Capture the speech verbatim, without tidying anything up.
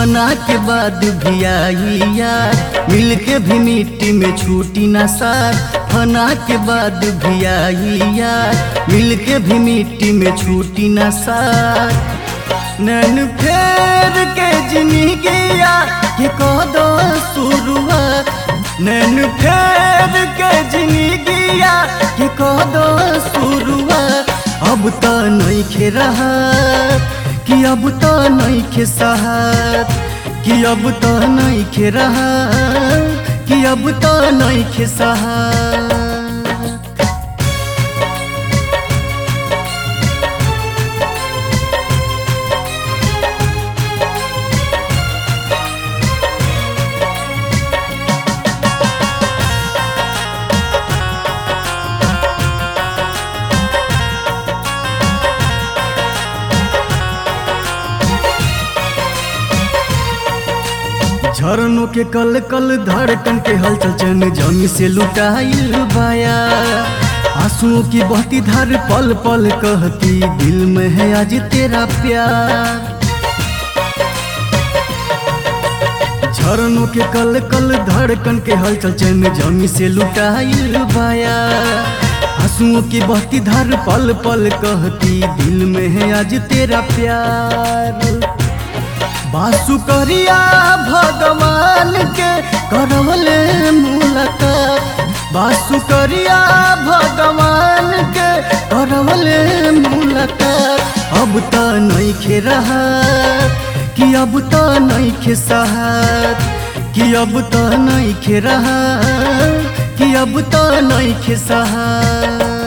फना के बाद भी आई यार, मिल के भी मिट्टी में छूटी ना सार। फना के बाद भी आई यार, मिल के भी मिट्टी में छूटी ना सार। नैन फेर के जिंदगिया के कदो शुरुआत, नैन फेर के जिंदगिया के कदो शुरुआत। अब तो नइखे रहत कि अब तो नइखे सहत, कि अब तो नइखे रहत कि अब तो नइखे सहत। झरनों के कल कल धड़कन के हलचल चन जमी से लुटाइल बाया। आंसुओं की बहती धार पल पल कहती दिल में है आज तेरा प्यार। झरनों के कल कल धड़कन के हलचल चन जमी से लुटाइल बाया। आंसुओं की बहती धार पल पल कहती दिल में है आज तेरा प्यार। बासु करिया भगवान के करवले मुलाकात, बासु करिया भगवान के करवले मुलाकात। अब तो नइखे रहत कि अब तो नइखे सहत, कि अब तो नइखे रहत कि अब तो नइखे सहत।